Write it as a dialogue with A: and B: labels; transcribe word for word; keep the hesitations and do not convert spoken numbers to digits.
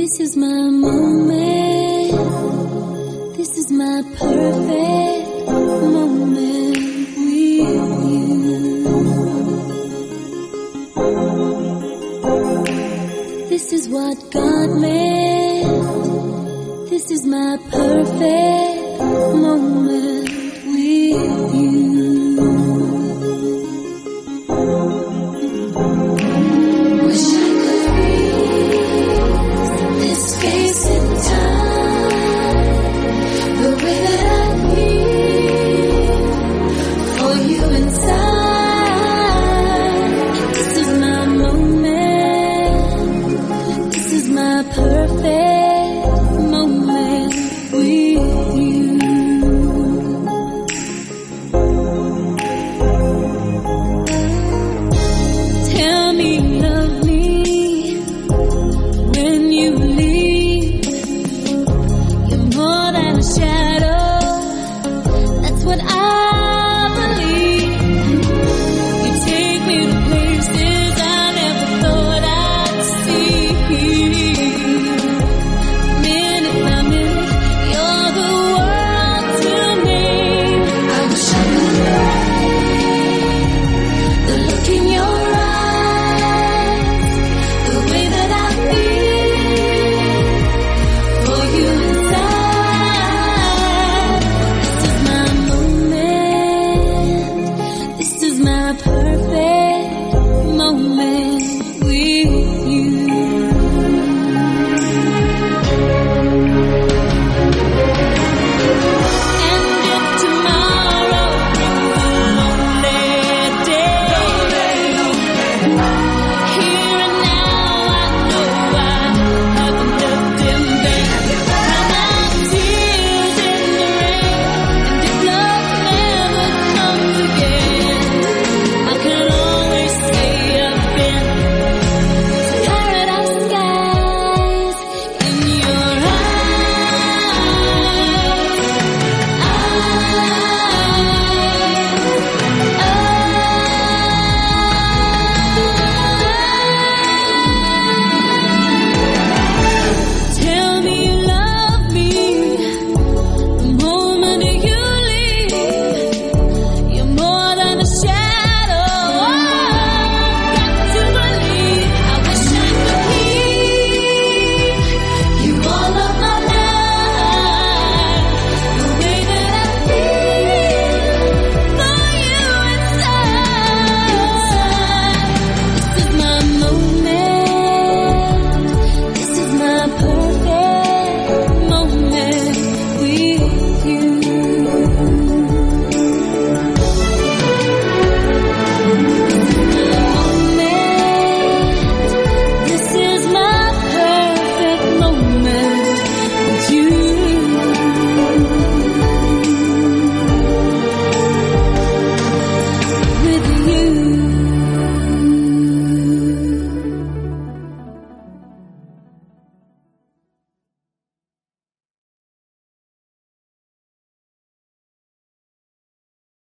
A: This is my moment. This is my perfect moment with you. This is what God meant. This is my perfect moment with you. Wish I could freeze this space and time, the way that I feel for you inside. This is my moment. This is my perfect moment with you. Tell me you love me when you leave. You're more than a shadow. That's what I believe. You take me to places I never thought I'd see. Minute by minute, you're the world to me. I wish I could write the look in your eyes, the way that I feel for you inside. This is my moment. This is my perfect moment with you. And if tomorrow brings a lonely day, here in